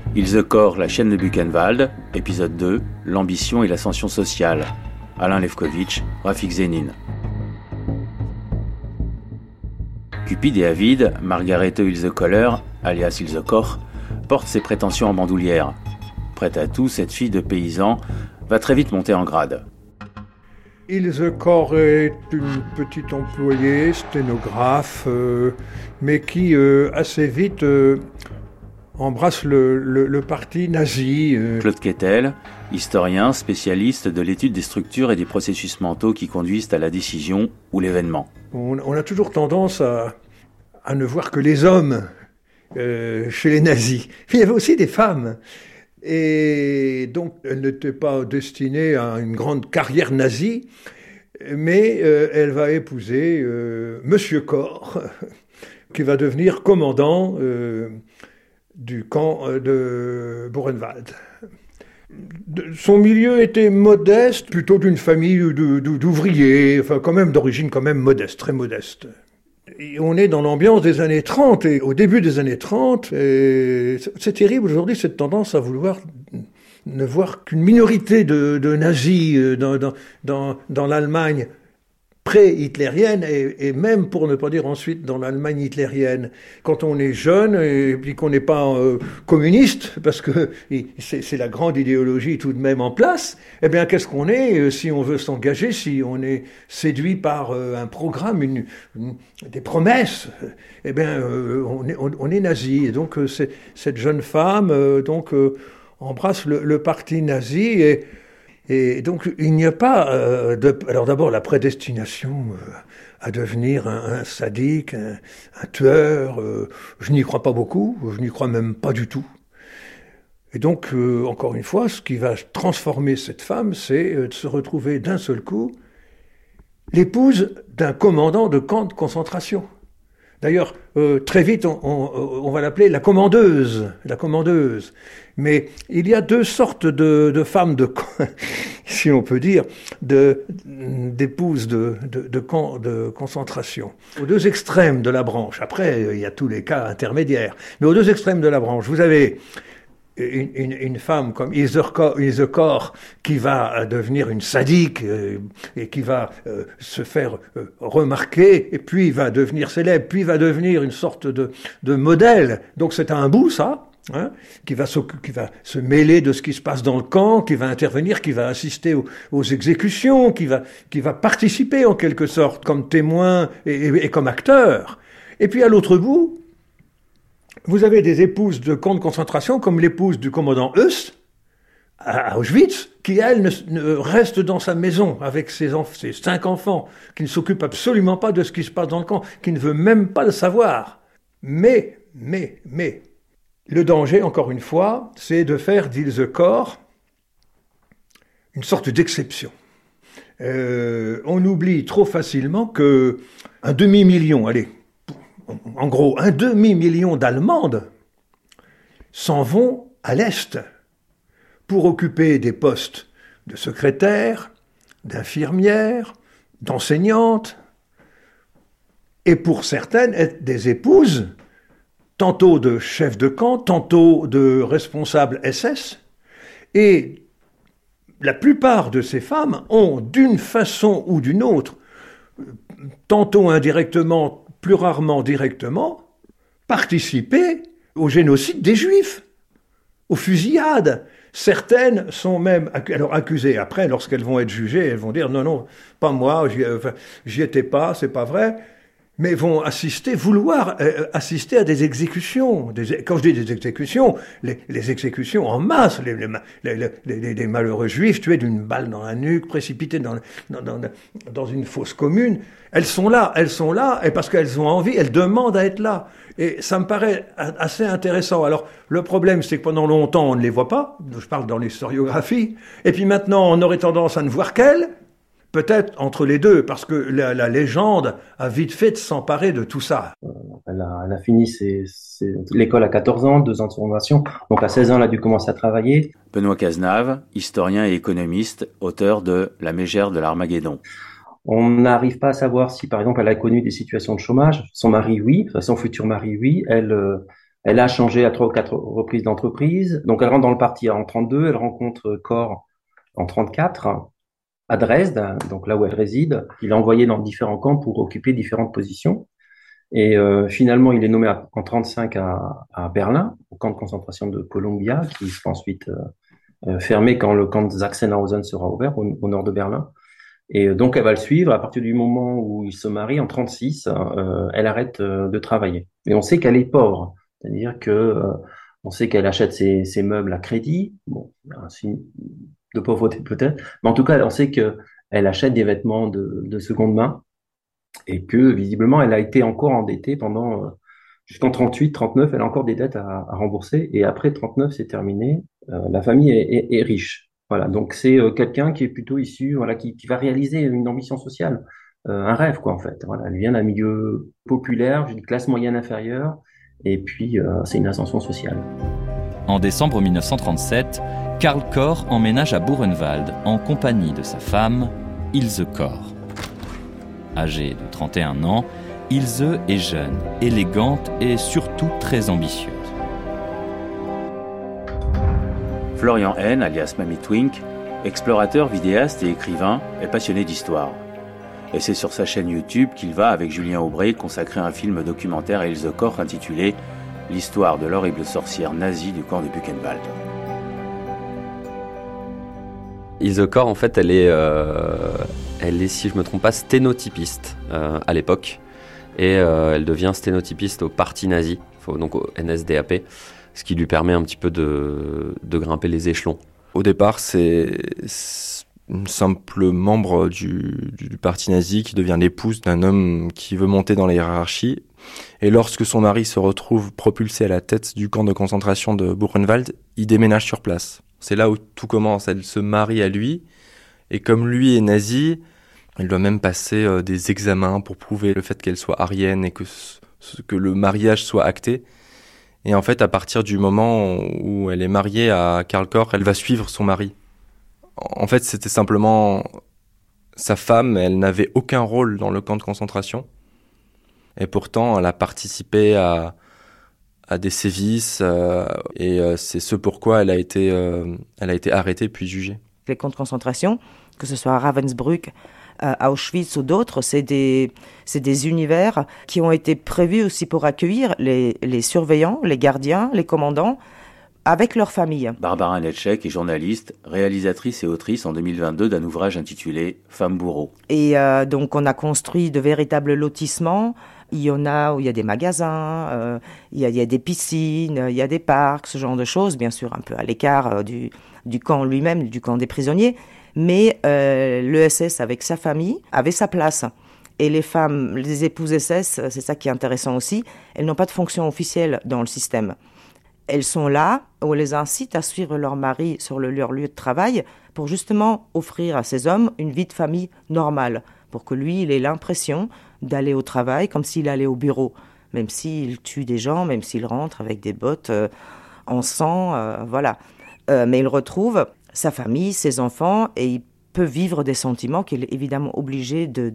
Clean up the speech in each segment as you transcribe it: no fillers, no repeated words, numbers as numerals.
Ilse Kor, la chienne de Buchenwald, épisode 2, l'ambition et l'ascension sociale. Alain Lefkovitch, Rafik Zénine. Cupide et avide, Margarete Ilse Koller, alias Ilse Kor, porte ses prétentions en bandoulière. Prête à tout, cette fille de paysan va très vite monter en grade. Ilse Kor est une petite employée, sténographe, mais qui assez vite embrasse le parti nazi. Claude Quettel, historien, spécialiste de l'étude des structures et des processus mentaux qui conduisent à la décision ou l'événement. On a toujours tendance à ne voir que les hommes chez les nazis. Il y avait aussi des femmes. Et donc, elle n'était pas destinée à une grande carrière nazie, mais elle va épouser Monsieur Kor, qui va devenir commandant du camp de Buchenwald. Son milieu était modeste, plutôt d'une famille d'ouvriers, enfin quand même d'origine quand même modeste, très modeste. Et on est dans l'ambiance des années 30, et au début des années 30, c'est terrible aujourd'hui cette tendance à vouloir ne voir qu'une minorité de nazis dans l'Allemagne pré-hitlérienne, et même pour ne pas dire ensuite dans l'Allemagne hitlérienne. Quand on est jeune et puis qu'on n'est pas communiste, parce que c'est la grande idéologie tout de même en place, eh bien qu'est-ce qu'on est si on veut s'engager, si on est séduit par un programme, des promesses, eh bien on est nazi. Et donc cette jeune femme embrasse le parti nazi, et donc, il n'y a pas alors d'abord, la prédestination à devenir un sadique, un tueur. Je n'y crois pas beaucoup, je n'y crois même pas du tout. Et donc, encore une fois, ce qui va transformer cette femme, c'est de se retrouver d'un seul coup l'épouse d'un commandant de camp de concentration. D'ailleurs, très vite, on va l'appeler la commandeuse. Mais il y a deux sortes de femmes si on peut dire, d'épouses de camps de concentration. Aux deux extrêmes de la branche. Après, il y a tous les cas intermédiaires. Mais aux deux extrêmes de la branche, vous avez une femme comme Ilse Kor qui va devenir une sadique et qui va se faire remarquer, et puis va devenir célèbre, puis va devenir une sorte de modèle. Donc c'est un bout, ça, hein, qui va se mêler de ce qui se passe dans le camp, qui va intervenir, qui va assister aux exécutions, qui va participer en quelque sorte comme témoin et comme acteur. Et puis à l'autre bout, vous avez des épouses de camps de concentration, comme l'épouse du commandant Höss, à Auschwitz, qui, elle, ne reste dans sa maison avec ses 5 enfants, qui ne s'occupe absolument pas de ce qui se passe dans le camp, qui ne veut même pas le savoir. Mais, le danger, encore une fois, c'est de faire d'Ilse Kor une sorte d'exception. On oublie trop facilement qu'un demi-million, en gros, un demi-million d'Allemandes s'en vont à l'Est pour occuper des postes de secrétaire, d'infirmière, d'enseignante, et pour certaines être des épouses, tantôt de chefs de camp, tantôt de responsables SS, et la plupart de ces femmes ont, d'une façon ou d'une autre, tantôt indirectement, plus rarement directement, participer au génocide des Juifs, aux fusillades. Certaines sont même accusées. Après, lorsqu'elles vont être jugées, elles vont dire non, pas moi, j'y étais pas, c'est pas vrai. Mais vont vouloir assister à des exécutions. Quand je dis des exécutions, les exécutions en masse, les malheureux juifs tués d'une balle dans la nuque, précipités dans une fosse commune. Elles sont là, et parce qu'elles ont envie, elles demandent à être là. Et ça me paraît assez intéressant. Alors, le problème, c'est que pendant longtemps, on ne les voit pas. Je parle dans l'historiographie. Et puis maintenant, on aurait tendance à ne voir qu'elles. Peut-être entre les deux, parce que la légende a vite fait de s'emparer de tout ça. Elle a fini l'école à 14 ans, 2 ans de formation. Donc à 16 ans, elle a dû commencer à travailler. Benoît Cazenave, historien et économiste, auteur de La mégère de l'Armageddon. On n'arrive pas à savoir si, par exemple, elle a connu des situations de chômage. Son mari, oui. Son futur mari, oui. Elle, Elle a changé à 3 ou 4 reprises d'entreprise. Donc, elle rentre dans le parti en 32, elle rencontre Kor en 34 à Dresde, donc là où elle réside. Il est envoyé dans différents camps pour occuper différentes positions. Et finalement, il est nommé en 35 à Berlin, au camp de concentration de Columbia, qui sera ensuite fermé quand le camp de Sachsenhausen sera ouvert au nord de Berlin. Et donc, elle va le suivre. À partir du moment où il se marie, en 36, elle arrête de travailler. Et on sait qu'elle est pauvre. C'est-à-dire que on sait qu'elle achète ses meubles à crédit. Bon, un signe de pauvreté peut-être. Mais en tout cas, on sait qu'elle achète des vêtements de seconde main et que visiblement, elle a été encore endettée pendant jusqu'en 38, 39. Elle a encore des dettes à rembourser. Et après 39, c'est terminé. La famille est riche. Voilà, donc c'est quelqu'un qui est plutôt issu, voilà, qui va réaliser une ambition sociale, un rêve quoi en fait. Voilà, elle vient d'un milieu populaire, d'une classe moyenne inférieure, et puis c'est une ascension sociale. En décembre 1937, Karl Kor emménage à Buchenwald en compagnie de sa femme, Ilse Kor. Âgée de 31 ans, Ilse est jeune, élégante et surtout très ambitieuse. Florian Henn, alias Mamie Twink, explorateur, vidéaste et écrivain, est passionné d'histoire. Et c'est sur sa chaîne YouTube qu'il va, avec Julien Aubray, consacrer un film documentaire à Ilse Kor intitulé « L'histoire de l'horrible sorcière nazie du camp de Buchenwald ». Ilse Kor, en fait, elle est, si je ne me trompe pas, sténotypiste à l'époque. Et elle devient sténotypiste au parti nazi, donc au NSDAP, ce qui lui permet un petit peu de grimper les échelons. Au départ, c'est une simple membre du parti nazi qui devient l'épouse d'un homme qui veut monter dans la hiérarchie. Et lorsque son mari se retrouve propulsé à la tête du camp de concentration de Buchenwald, il déménage sur place. C'est là où tout commence. Elle se marie à lui. Et comme lui est nazi, elle doit même passer des examens pour prouver le fait qu'elle soit aryenne et que le mariage soit acté. Et en fait, à partir du moment où elle est mariée à Karl Kor, elle va suivre son mari. En fait, c'était simplement sa femme. Elle n'avait aucun rôle dans le camp de concentration. Et pourtant, elle a participé à des sévices. Et c'est ce pourquoi elle a été arrêtée puis jugée. Les camps de concentration, que ce soit à Ravensbrück, à Auschwitz ou d'autres, c'est des univers qui ont été prévus aussi pour accueillir les surveillants, les gardiens, les commandants, avec leurs familles. Barbara Netschek est journaliste, réalisatrice et autrice en 2022 d'un ouvrage intitulé « Femme bourreau ». Et donc on a construit de véritables lotissements. Il y en a où il y a des magasins, il y a des piscines, il y a des parcs, ce genre de choses, bien sûr un peu à l'écart du camp lui-même, du camp des prisonniers. Mais l'ESS, avec sa famille, avait sa place. Et les femmes, les épouses SS, c'est ça qui est intéressant aussi, elles n'ont pas de fonction officielle dans le système. Elles sont là, on les incite à suivre leur mari sur leur lieu de travail pour justement offrir à ces hommes une vie de famille normale, pour que lui, il ait l'impression d'aller au travail comme s'il allait au bureau, même s'il tue des gens, même s'il rentre avec des bottes en sang, voilà. Mais il retrouve sa famille, ses enfants, et il peut vivre des sentiments qu'il est évidemment obligé de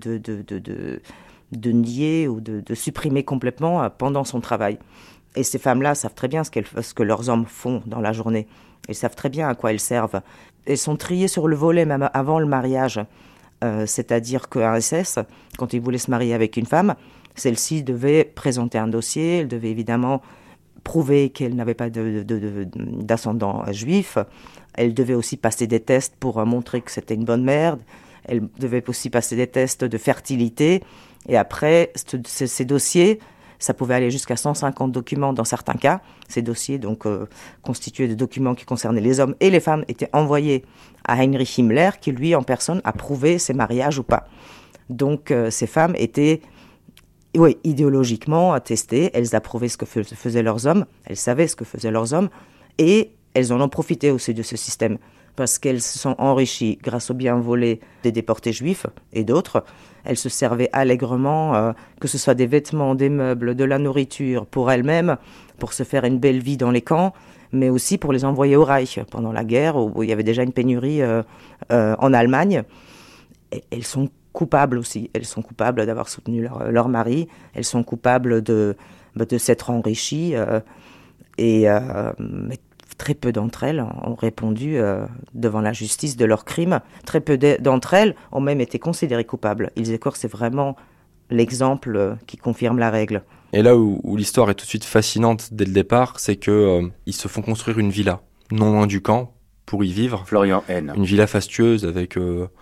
nier ou de supprimer complètement pendant son travail. Et ces femmes-là savent très bien ce que leurs hommes font dans la journée. Elles savent très bien à quoi elles servent. Elles sont triées sur le volet même avant le mariage. C'est-à-dire qu'un SS, quand il voulait se marier avec une femme, celle-ci devait présenter un dossier, elle devait évidemment prouver qu'elle n'avait pas d'ascendant juif. Elle devait aussi passer des tests pour montrer que c'était une bonne mère. Elle devait aussi passer des tests de fertilité. Et après, ces dossiers, ça pouvait aller jusqu'à 150 documents dans certains cas. Ces dossiers, donc constitués de documents qui concernaient les hommes et les femmes, étaient envoyés à Heinrich Himmler, qui lui, en personne, a prouvé ces mariages ou pas. Donc ces femmes étaient idéologiquement attestées. Elles approuvaient ce que faisaient leurs hommes. Elles savaient ce que faisaient leurs hommes. Et elles en ont profité aussi de ce système, parce qu'elles se sont enrichies grâce aux biens volés des déportés juifs et d'autres. Elles se servaient allègrement, que ce soit des vêtements, des meubles, de la nourriture, pour elles-mêmes, pour se faire une belle vie dans les camps, mais aussi pour les envoyer au Reich pendant la guerre, où il y avait déjà une pénurie en Allemagne. Et elles sont coupables aussi. Elles sont coupables d'avoir soutenu leur mari. Elles sont coupables de s'être enrichies. Et mais très peu d'entre elles ont répondu devant la justice de leurs crimes. Très peu d'entre elles ont même été considérées coupables. Ilse Corr, c'est vraiment l'exemple qui confirme la règle. Et là où l'histoire est tout de suite fascinante dès le départ, c'est que ils se font construire une villa non loin du camp pour y vivre. Florian N. Une villa fastueuse avec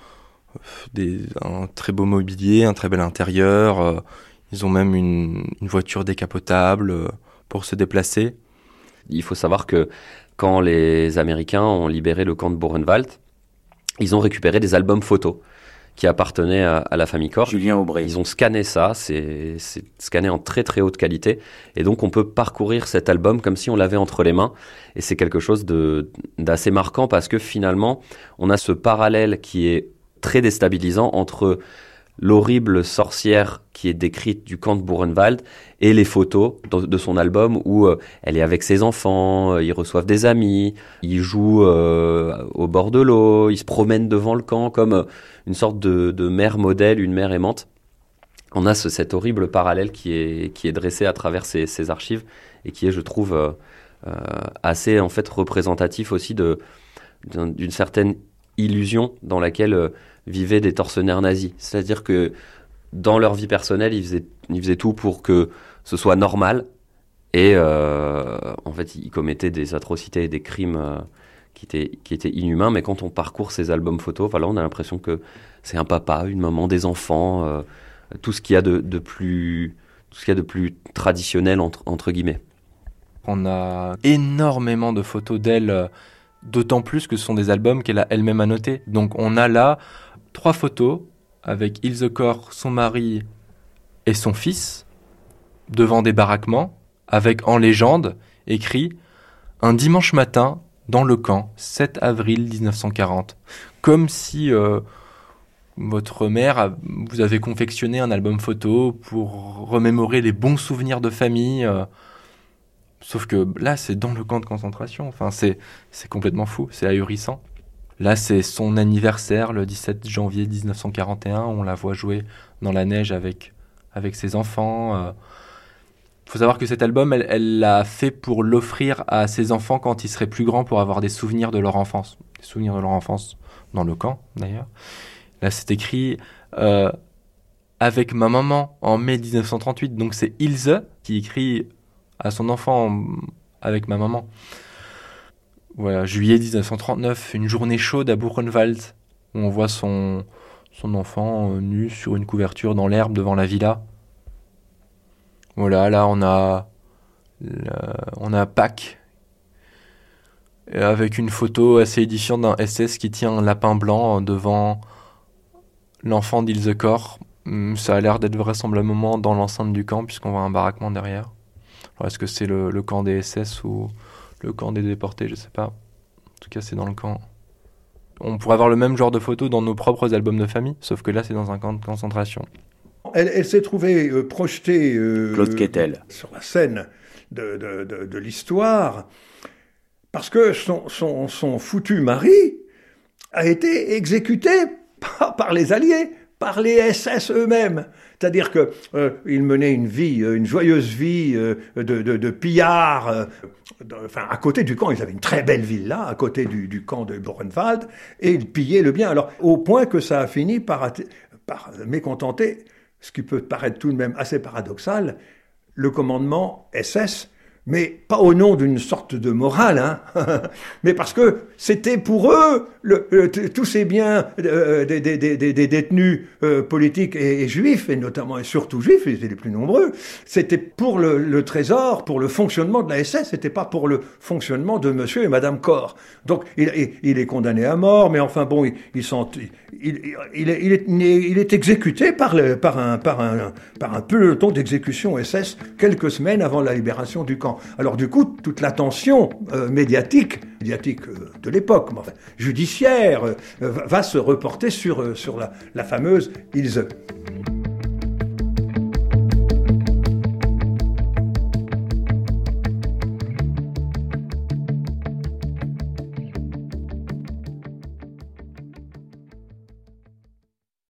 un très beau mobilier, un très bel intérieur. Ils ont même une voiture décapotable pour se déplacer. Il faut savoir que quand les Américains ont libéré le camp de Buchenwald, ils ont récupéré des albums photos qui appartenaient à la famille Corr. Julien Aubray. Ils ont scanné ça, c'est scanné en très très haute qualité. Et donc on peut parcourir cet album comme si on l'avait entre les mains. Et c'est quelque chose d'assez marquant parce que finalement, on a ce parallèle qui est très déstabilisant entre l'horrible sorcière qui est décrite du camp de Buchenwald et les photos de son album où elle est avec ses enfants, ils reçoivent des amis, ils jouent au bord de l'eau, ils se promènent devant le camp comme une sorte de mère modèle, une mère aimante. On a cet horrible parallèle qui est dressé à travers ces archives et qui est, je trouve, assez en fait représentatif aussi d'une certaine illusion dans laquelle vivaient des tortionnaires nazis. C'est-à-dire que dans leur vie personnelle, ils faisaient tout pour que ce soit normal et en fait, ils commettaient des atrocités et des crimes qui étaient inhumains. Mais quand on parcourt ces albums photos, voilà, on a l'impression que c'est un papa, une maman, des enfants, tout ce qu'il y a de plus traditionnel entre guillemets. On a énormément de photos d'elle, d'autant plus que ce sont des albums qu'elle a elle-même annotés. Donc on a là 3 photos avec Ilse Corr, son mari et son fils, devant des baraquements, avec en légende écrit « Un dimanche matin, dans le camp, 7 avril 1940 ». Comme si votre mère vous avait confectionné un album photo pour remémorer les bons souvenirs de famille. Sauf que là, c'est dans le camp de concentration. Enfin, c'est complètement fou, c'est ahurissant. Là, c'est son anniversaire, le 17 janvier 1941. On la voit jouer dans la neige avec ses enfants. Faut savoir que cet album, elle l'a fait pour l'offrir à ses enfants quand ils seraient plus grands pour avoir des souvenirs de leur enfance. Des souvenirs de leur enfance dans le camp, d'ailleurs. Là, c'est écrit avec ma maman en mai 1938. Donc, c'est Ilse qui écrit à son enfant avec ma maman. Voilà, juillet 1939, une journée chaude à Buchenwald, où on voit son enfant nu sur une couverture dans l'herbe devant la villa. Voilà, là on a Pâques, avec une photo assez édifiante d'un SS qui tient un lapin blanc devant l'enfant d'Ilse Corr. Ça a l'air d'être vraisemblablement dans l'enceinte du camp, puisqu'on voit un baraquement derrière. Alors, est-ce que c'est le camp des SS ou le camp des déportés, je sais pas. En tout cas, c'est dans le camp. On pourrait avoir le même genre de photos dans nos propres albums de famille, sauf que là, c'est dans un camp de concentration. Elle s'est trouvée projetée Claude Quetel sur la scène de l'histoire parce que son foutu mari a été exécuté par les Alliés, par les SS eux-mêmes. C'est-à-dire qu'il menait une joyeuse vie de pillards. À côté du camp, ils avaient une très belle villa, à côté du camp de Buchenwald, et ils pillaient le bien. Alors, au point que ça a fini par mécontenter, ce qui peut paraître tout de même assez paradoxal, le commandement SS, mais pas au nom d'une sorte de morale, hein, mais parce que c'était pour eux, tous ces biens des détenus politiques et juifs, et notamment et surtout juifs, ils étaient les plus nombreux, c'était pour le trésor, pour le fonctionnement de la SS, c'était pas pour le fonctionnement de monsieur et madame Corr. Donc il est condamné à mort, mais enfin bon, il est exécuté par un peloton d'exécution SS quelques semaines avant la libération du camp. Alors du coup, toute l'attention médiatique de l'époque, enfin, judiciaire, va se reporter sur la fameuse Ilse.